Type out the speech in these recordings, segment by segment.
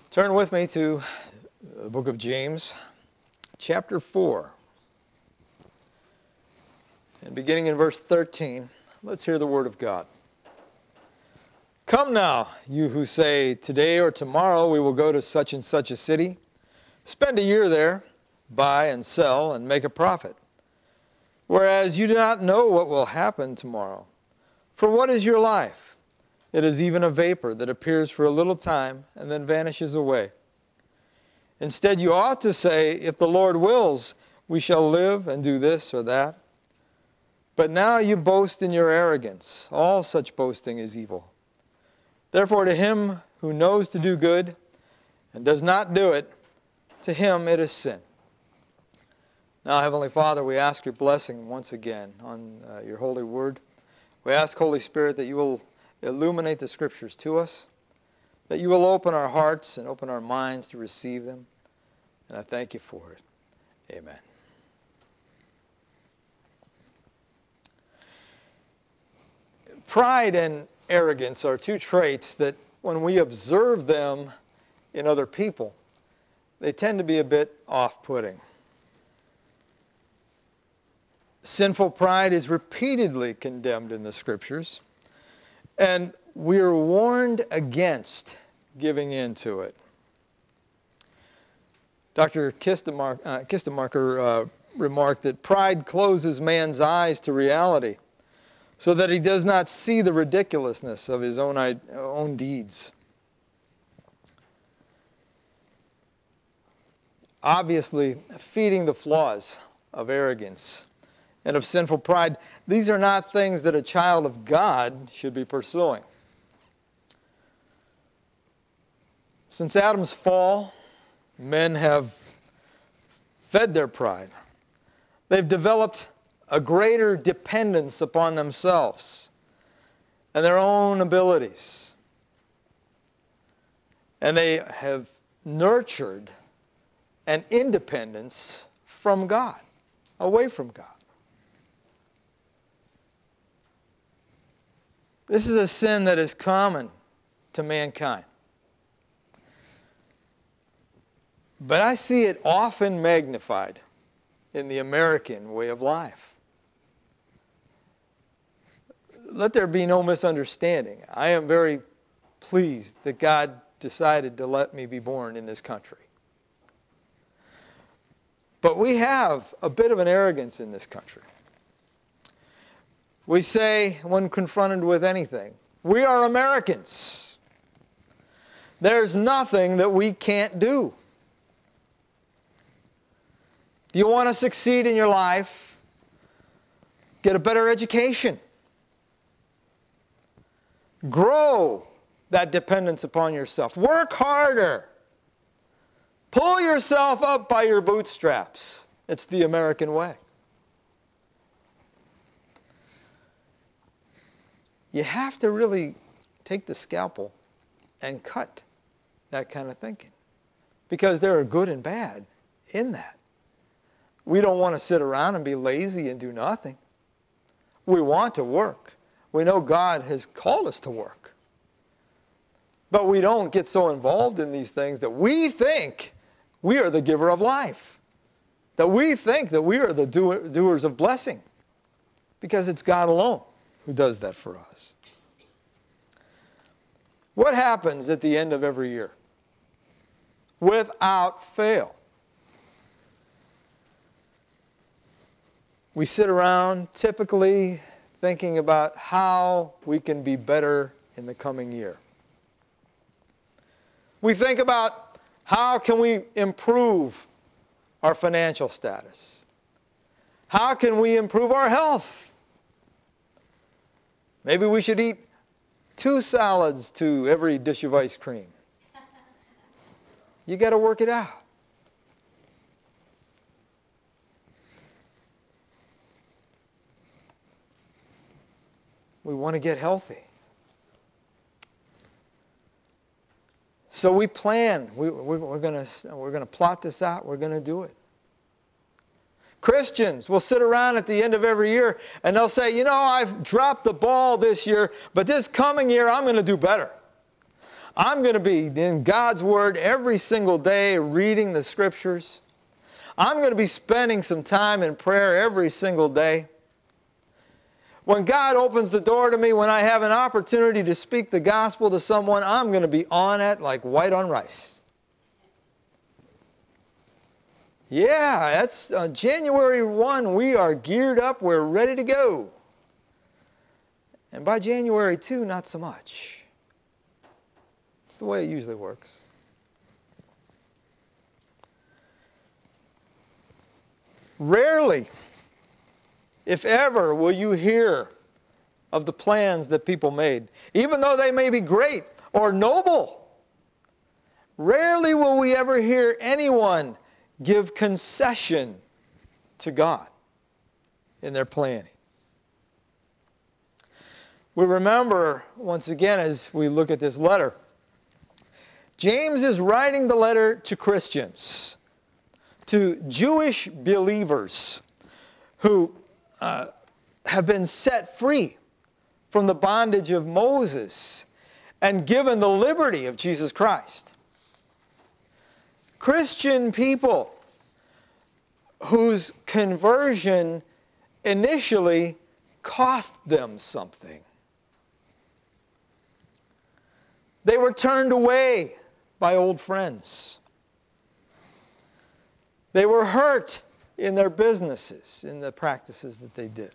Turn with me to the book of James, chapter 4. And beginning in verse 13, let's hear the word of God. Come now, you who say, today or tomorrow we will go to such and such a city, spend a year there, buy and sell and make a profit. Whereas you do not know what will happen tomorrow. For what is your life? It is even a vapor that appears for a little time and then vanishes away. Instead, you ought to say, if the Lord wills, we shall live and do this or that. But now you boast in your arrogance. All such boasting is evil. Therefore, to him who knows to do good and does not do it, to him it is sin. Now, Heavenly Father, we ask your blessing once again on your holy word. We ask, Holy Spirit, that you will illuminate the Scriptures to us, that you will open our hearts and open our minds to receive them. And I thank you for it. Amen. Pride and arrogance are two traits that when we observe them in other people, they tend to be a bit off-putting. Sinful pride is repeatedly condemned in the Scriptures, and we are warned against giving in to it. Dr. Kistemaker remarked that pride closes man's eyes to reality so that he does not see the ridiculousness of his own deeds. Obviously, feeding the flaws of arrogance and of sinful pride, these are not things that a child of God should be pursuing. Since Adam's fall, men have fed their pride. They've developed a greater dependence upon themselves and their own abilities. And they have nurtured an independence from God, away from God. This is a sin that is common to mankind. But I see it often magnified in the American way of life. Let there be no misunderstanding. I am very pleased that God decided to let me be born in this country. But we have a bit of an arrogance in this country. We say, when confronted with anything, we are Americans. There's nothing that we can't do. Do you want to succeed in your life? Get a better education. Grow that dependence upon yourself. Work harder. Pull yourself up by your bootstraps. It's the American way. You have to really take the scalpel and cut that kind of thinking. Because there are good and bad in that. We don't want to sit around and be lazy and do nothing. We want to work. We know God has called us to work. But we don't get so involved in these things that we think we are the giver of life. That we think that we are the doers of blessing. Because it's God alone who does that for us. What happens at the end of every year? Without fail, we sit around typically thinking about how we can be better in the coming year. We think about how can we improve our financial status? How can we improve our health? Maybe we should eat 2 salads to every dish of ice cream. You got to work it out. We want to get healthy. So we plan. We're going to plot this out. We're going to do it. Christians will sit around at the end of every year and they'll say, you know, I've dropped the ball this year, but this coming year I'm going to do better. I'm going to be in God's Word every single day, reading the Scriptures. I'm going to be spending some time in prayer every single day. When God opens the door to me, when I have an opportunity to speak the gospel to someone, I'm going to be on it like white on rice. Yeah, that's January 1, we are geared up, we're ready to go. And by January 2, not so much. It's the way it usually works. Rarely, if ever, will you hear of the plans that people made, even though they may be great or noble. Rarely will we ever hear anyone give concession to God in their planning. We remember, once again, as we look at this letter, James is writing the letter to Christians, to Jewish believers who have been set free from the bondage of Moses and given the liberty of Jesus Christ. Christian people whose conversion initially cost them something. They were turned away by old friends. They were hurt in their businesses, in the practices that they did.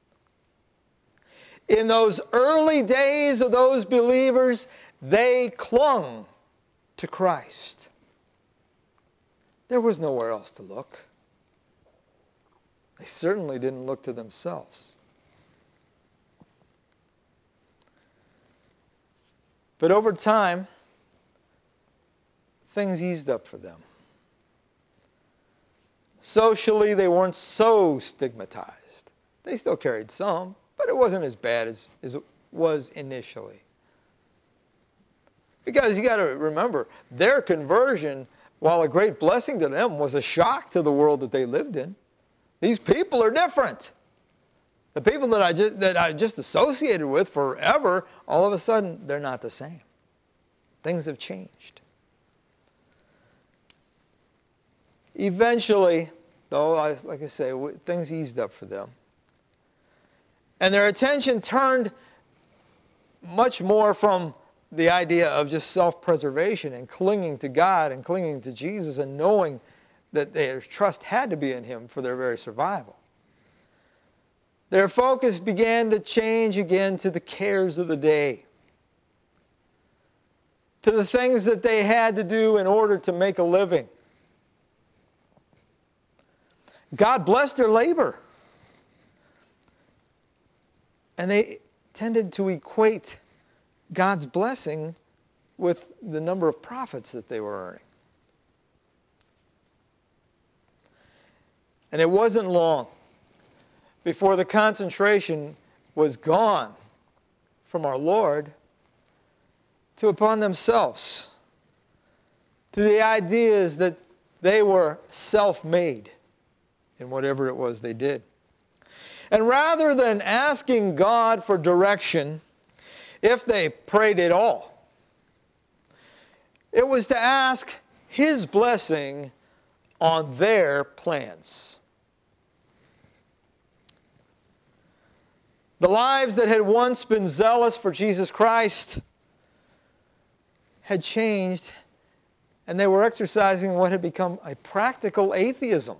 In those early days of those believers, they clung to Christ. There was nowhere else to look. They certainly didn't look to themselves. But over time, things eased up for them. Socially, they weren't so stigmatized. They still carried some, but it wasn't as bad as it was initially. Because you got to remember, their conversion, while a great blessing to them, was a shock to the world that they lived in. These people are different. The people that I just associated with forever, all of a sudden, they're not the same. Things have changed. Eventually, though, like I say, things eased up for them. And their attention turned much more from the idea of just self-preservation and clinging to God and clinging to Jesus and knowing that their trust had to be in Him for their very survival. Their focus began to change again to the cares of the day, to the things that they had to do in order to make a living. God blessed their labor. And they tended to equate God's blessing with the number of profits that they were earning. And it wasn't long before the concentration was gone from our Lord to upon themselves, to the ideas that they were self-made in whatever it was they did. And rather than asking God for direction, if they prayed at all, it was to ask His blessing on their plans. The lives that had once been zealous for Jesus Christ had changed, and they were exercising what had become a practical atheism.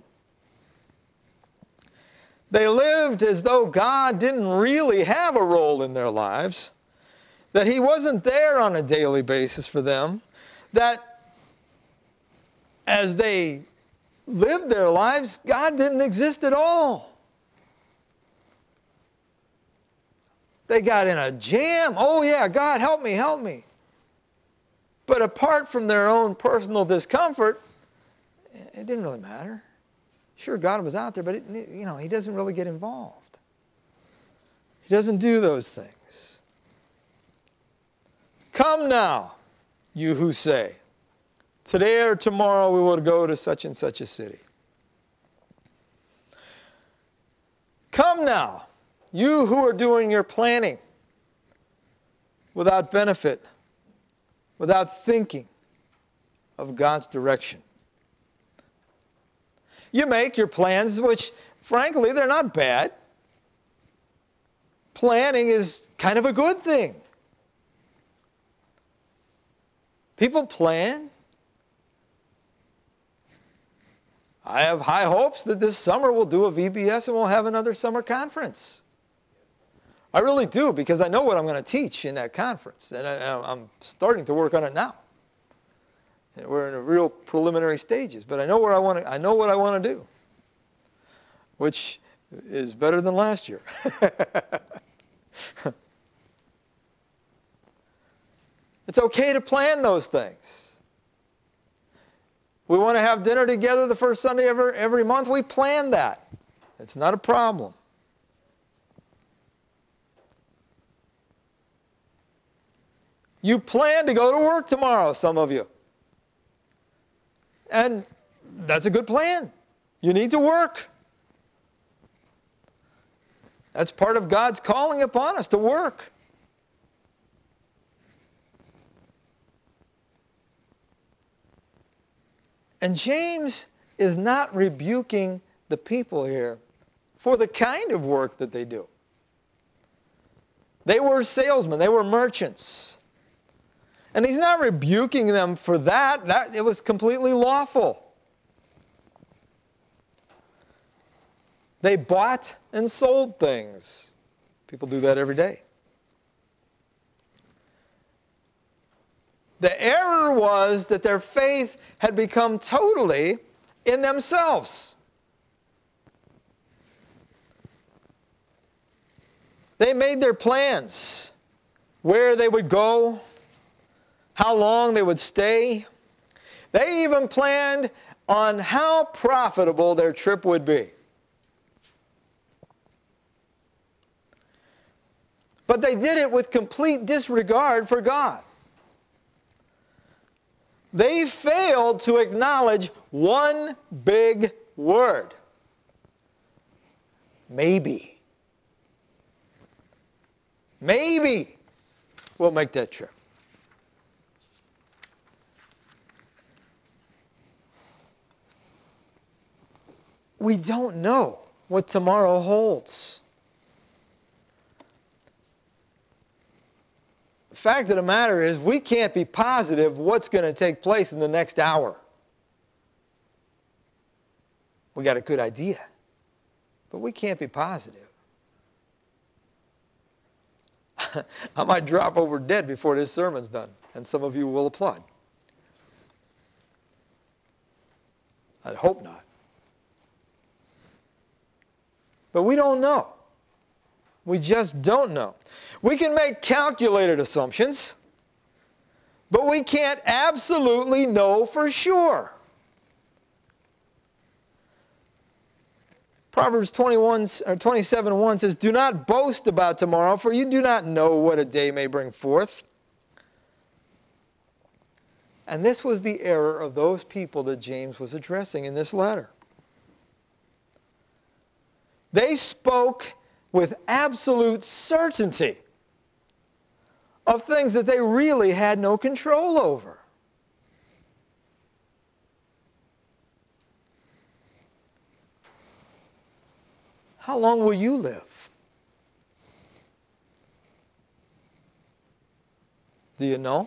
They lived as though God didn't really have a role in their lives, that He wasn't there on a daily basis for them, that as they lived their lives, God didn't exist at all. They got in a jam. Oh yeah, God, help me, help me. But apart from their own personal discomfort, it didn't really matter. Sure, God was out there, but He doesn't really get involved. He doesn't do those things. Come now, you who say, today or tomorrow we will go to such and such a city. Come now, you who are doing your planning without benefit without thinking of God's direction. You make your plans, which, frankly, they're not bad. Planning is kind of a good thing. People plan. I have high hopes that this summer we'll do a VBS and we'll have another summer conference. I really do, because I know what I'm going to teach in that conference, and I'm starting to work on it now. And we're in the real preliminary stages, but I know what I want to do, which is better than last year. It's okay to plan those things. We want to have dinner together the first Sunday every month. We plan that. It's not a problem. You plan to go to work tomorrow, some of you. And that's a good plan. You need to work. That's part of God's calling upon us, to work. And James is not rebuking the people here for the kind of work that they do. They were salesmen. They were merchants. And he's not rebuking them for that. It was completely lawful. They bought and sold things. People do that every day. The error was that their faith had become totally in themselves. They made their plans, where they would go, how long they would stay. They even planned on how profitable their trip would be. But they did it with complete disregard for God. They failed to acknowledge one big word: maybe. Maybe we'll make that trip. We don't know what tomorrow holds. The fact of the matter is, we can't be positive what's going to take place in the next hour. We got a good idea, but we can't be positive. I might drop over dead before this sermon's done, and some of you will applaud. I hope not. But we don't know. We just don't know. We can make calculated assumptions, but we can't absolutely know for sure. Proverbs 27:1 says, "Do not boast about tomorrow, for you do not know what a day may bring forth." And this was the error of those people that James was addressing in this letter. They spoke with absolute certainty of things that they really had no control over. How long will you live? Do you know?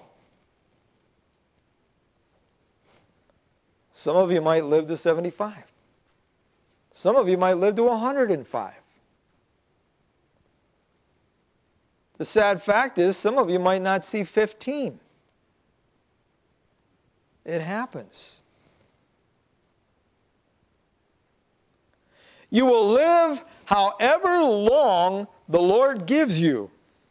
Some of you might live to 75. Some of you might live to 105. The sad fact is, some of you might not see 15. It happens. You will live however long the Lord gives you.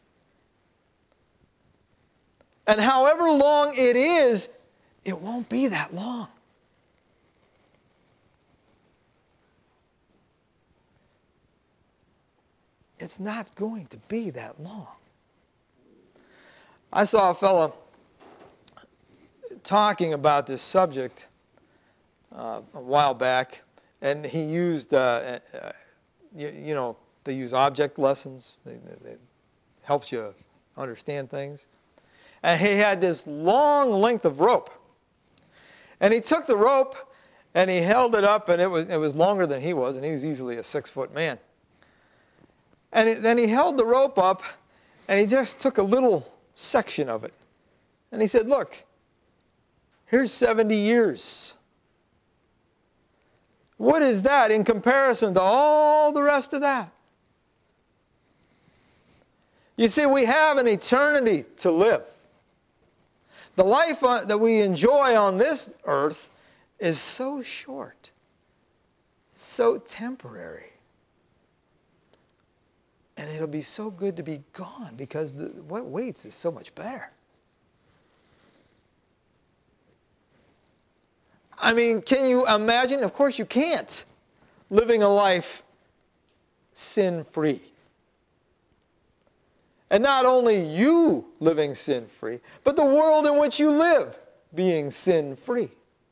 And however long it is, it won't be that long. It's not going to be that long. I saw a fellow talking about this subject a while back, and he used, they use object lessons. It helps you understand things. And he had this long length of rope. And he took the rope and he held it up, and it was longer than he was, and he was easily a 6-foot man. And then he held the rope up, and he just took a little section of it. And he said, look, here's 70 years. What is that in comparison to all the rest of that? You see, we have an eternity to live. The life that we enjoy on this earth is so short, so temporary. And it'll be so good to be gone because what waits is so much better. I mean, can you imagine? Of course you can't. Living a life sin-free. And not only you living sin-free, but the world in which you live being sin-free.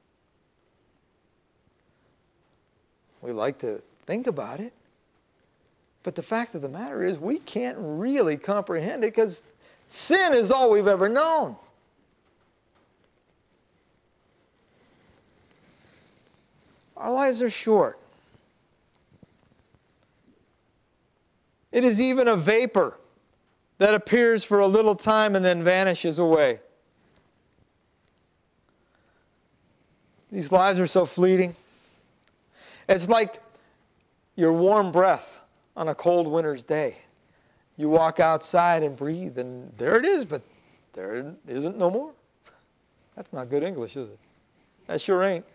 We like to think about it. But the fact of the matter is we can't really comprehend it because sin is all we've ever known. Our lives are short. It is even a vapor that appears for a little time and then vanishes away. These lives are so fleeting. It's like your warm breath on a cold winter's day. You walk outside and breathe, and there it is, but there it isn't no more. That's not good English, is it? That sure ain't.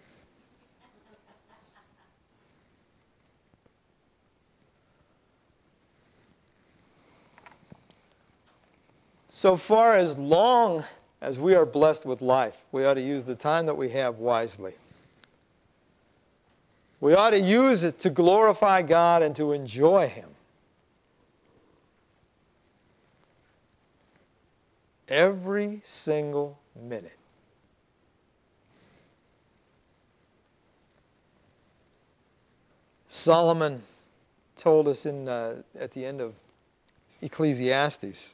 So far as long as we are blessed with life, we ought to use the time that we have wisely. We ought to use it to glorify God and to enjoy Him. Every single minute. Solomon told us at the end of Ecclesiastes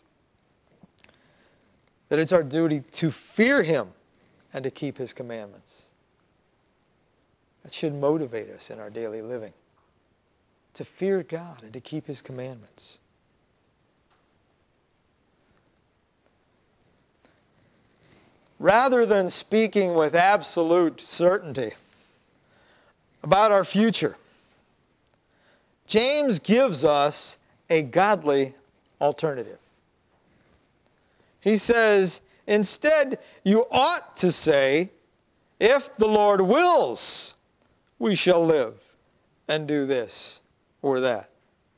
that it's our duty to fear Him and to keep His commandments. That should motivate us in our daily living. To fear God and to keep His commandments. Rather than speaking with absolute certainty about our future, James gives us a godly alternative. He says, instead, you ought to say, if the Lord wills, we shall live and do this or that.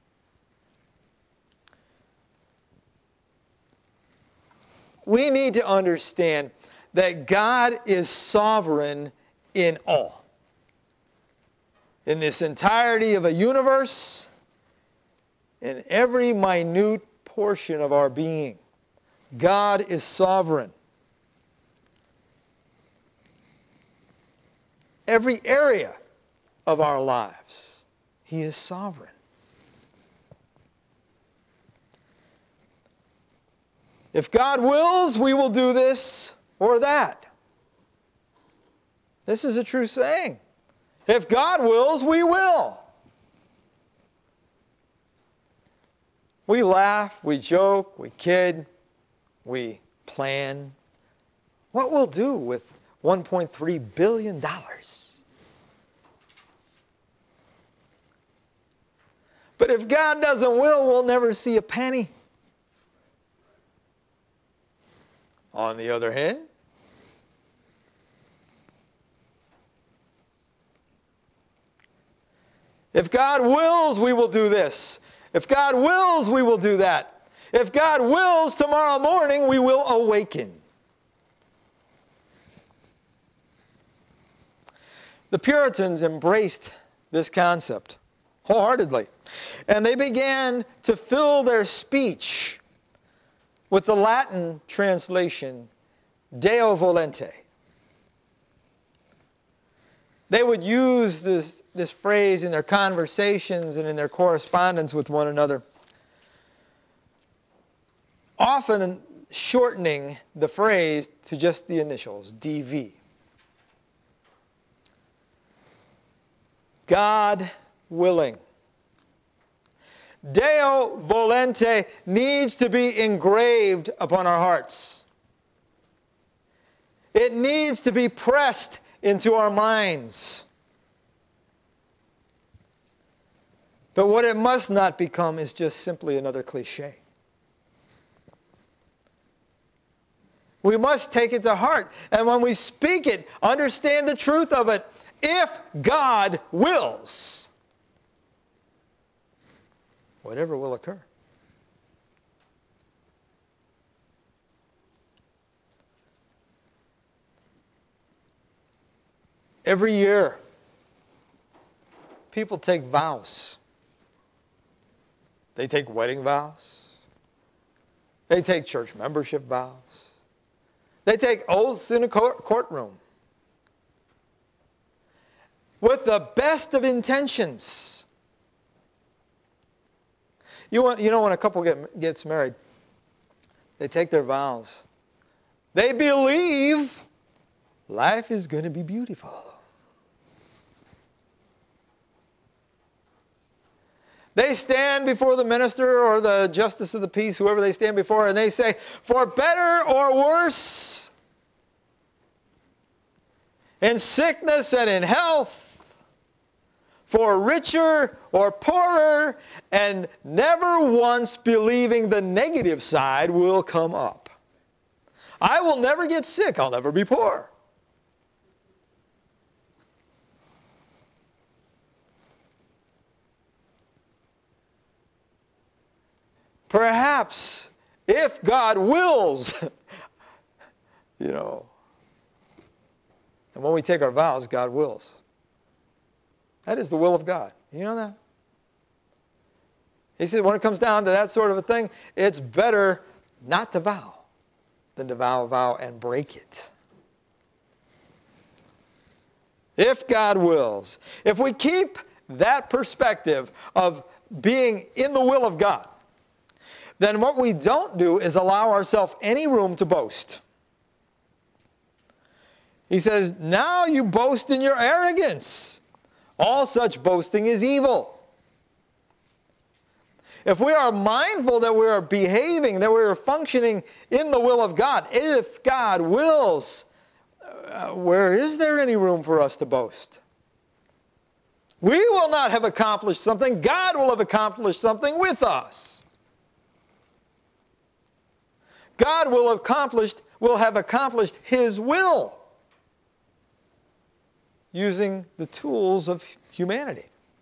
We need to understand that God is sovereign in all. In this entirety of a universe, in every minute portion of our being, God is sovereign. Every area of our lives, He is sovereign. If God wills, we will do this or that. This is a true saying. If God wills, we will. We laugh, we joke, we kid, we plan. What we'll do with $1.3 billion. But if God doesn't will, we'll never see a penny. On the other hand, if God wills, we will do this. If God wills, we will do that. If God wills, tomorrow morning we will awaken. The Puritans embraced this concept wholeheartedly. And they began to fill their speech with the Latin translation, Deo volente. They would use this phrase in their conversations and in their correspondence with one another. Often shortening the phrase to just the initials, DV. God willing. Deo volente needs to be engraved upon our hearts. It needs to be pressed into our minds. But what it must not become is just simply another cliche. We must take it to heart. And when we speak it, understand the truth of it. If God wills, whatever will occur. Every year, people take vows. They take wedding vows. They take church membership vows. They take oaths in a courtroom. With the best of intentions. You know when a couple gets married, they take their vows. They believe life is going to be beautiful. They stand before the minister or the justice of the peace, whoever they stand before, and they say, for better or worse, in sickness and in health, for richer or poorer, and never once believing the negative side will come up. I will never get sick. I'll never be poor. Perhaps, if God wills, and when we take our vows, God wills. That is the will of God. You know that? He said when it comes down to that sort of a thing, it's better not to vow than to vow a vow and break it. If God wills. If we keep that perspective of being in the will of God, then what we don't do is allow ourselves any room to boast. He says, now you boast in your arrogance. All such boasting is evil. If we are mindful that we are behaving, that we are functioning in the will of God, if God wills, where is there any room for us to boast? We will not have accomplished something. God will have accomplished something with us. God will have accomplished His will using the tools of humanity.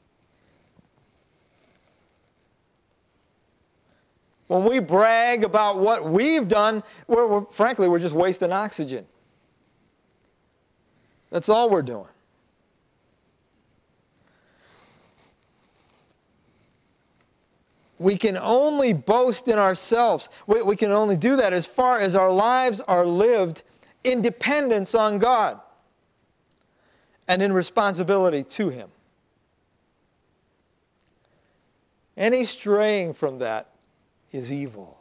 When we brag about what we've done, frankly, we're just wasting oxygen. That's all we're doing. We can only boast in ourselves. We can only do that as far as our lives are lived in dependence on God and in responsibility to Him. Any straying from that is evil.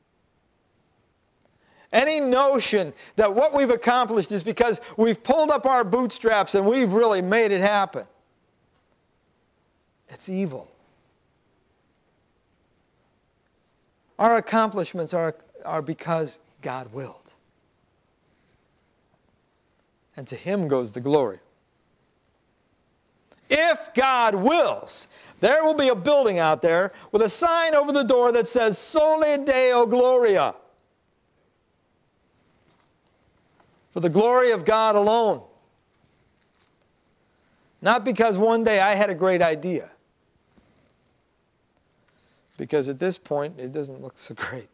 Any notion that what we've accomplished is because we've pulled up our bootstraps and we've really made it happen, it's evil. Our accomplishments are because God willed. And to Him goes the glory. If God wills, there will be a building out there with a sign over the door that says, Soli Deo Gloria. For the glory of God alone. Not because one day I had a great idea. Because at this point, it doesn't look so great.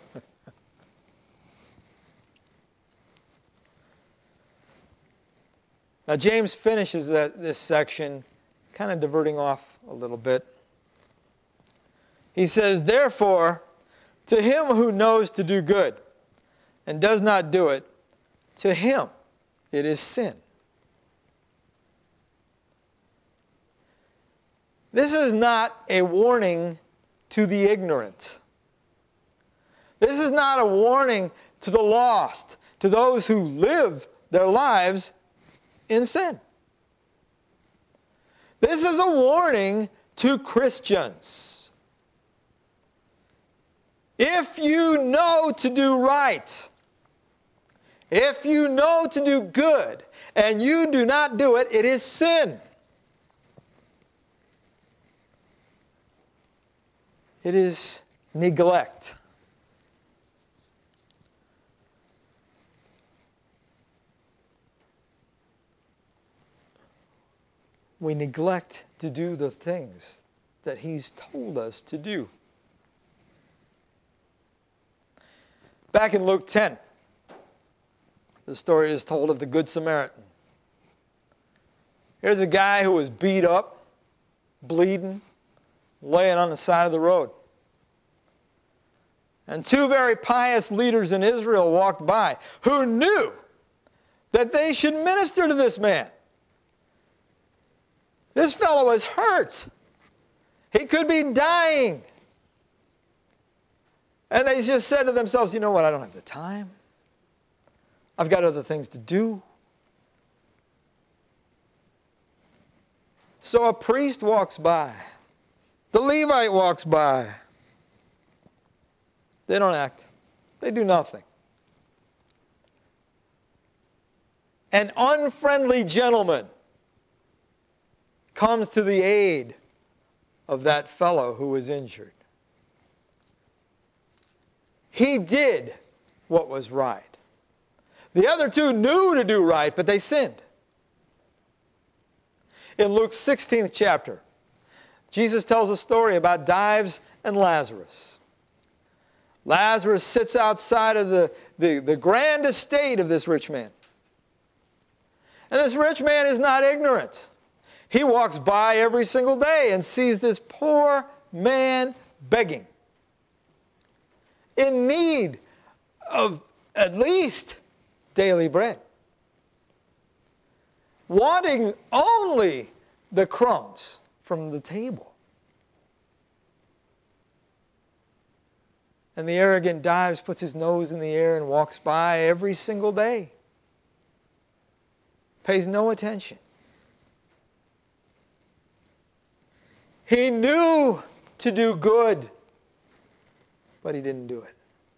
Now, James finishes this section, kind of diverting off a little bit. He says, therefore, to him who knows to do good and does not do it, to him it is sin. This is not a warning to the ignorant. This is not a warning to the lost, to those who live their lives in sin. This is a warning to Christians. If you know to do right, if you know to do good, and you do not do it, it is sin. It is neglect. We neglect to do the things that He's told us to do. Back in Luke 10, the story is told of the Good Samaritan. Here's a guy who was beat up, bleeding, laying on the side of the road. And two very pious leaders in Israel walked by who knew that they should minister to this man. This fellow was hurt. He could be dying. And they just said to themselves, you know what, I don't have the time. I've got other things to do. So a priest walks by. The Levite walks by. They don't act. They do nothing. An unfriendly gentleman comes to the aid of that fellow who was injured. He did what was right. The other two knew to do right, but they sinned. In Luke's 16th chapter, Jesus tells a story about Dives and Lazarus. Lazarus sits outside of the grand estate of this rich man. And this rich man is not ignorant. He walks by every single day and sees this poor man begging, in need of at least daily bread, wanting only the crumbs from the table. And the arrogant Dives puts his nose in the air and walks by every single day. Pays no attention. He knew to do good, but he didn't do it.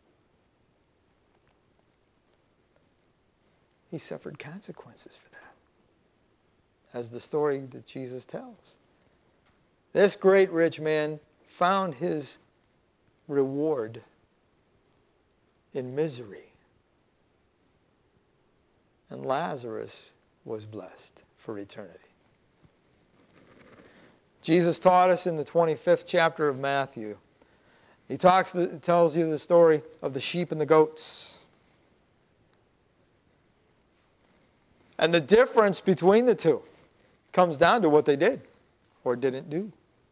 He suffered consequences for that, as the story that Jesus tells. This great rich man found his reward in misery. And Lazarus was blessed for eternity. Jesus taught us in the 25th chapter of Matthew. He tells you the story of the sheep and the goats. And the difference between the two comes down to what they did or didn't do.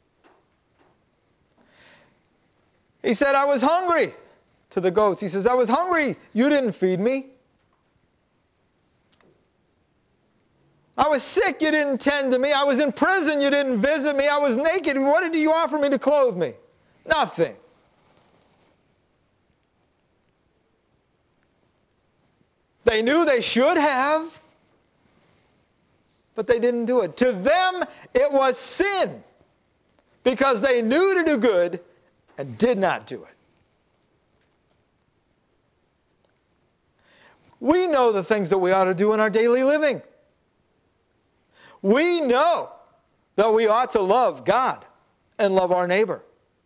He said, I was hungry to the goats. He says, I was hungry. You didn't feed me. I was sick. You didn't tend to me. I was in prison. You didn't visit me. I was naked. What did you offer me to clothe me? Nothing. They knew they should have, but they didn't do it. To them, it was sin because they knew to do good and did not do it. We know the things that we ought to do in our daily living. We know that we ought to love God and love our neighbor.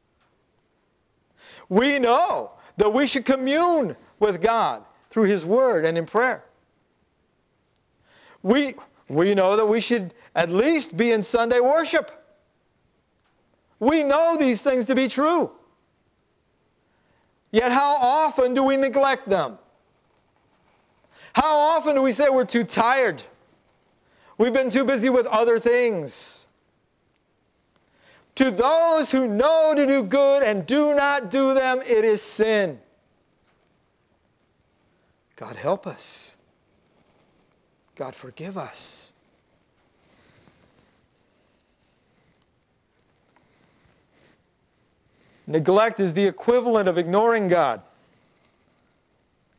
We know that we should commune with God through His Word and in prayer. We know that we should at least be in Sunday worship. We know these things to be true. Yet how often do we neglect them? How often do we say we're too tired? We've been too busy with other things. To those who know to do good and do not do them, it is sin. God help us. God forgive us. Neglect is the equivalent of ignoring God.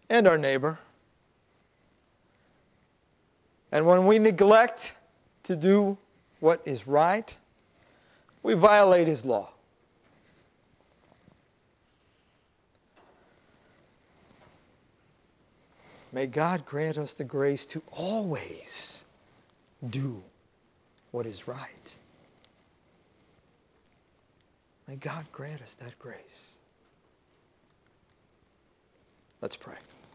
and our neighbor. And when we neglect to do what is right, we violate his law. May God grant us the grace to always do what is right. May God grant us that grace. Let's pray.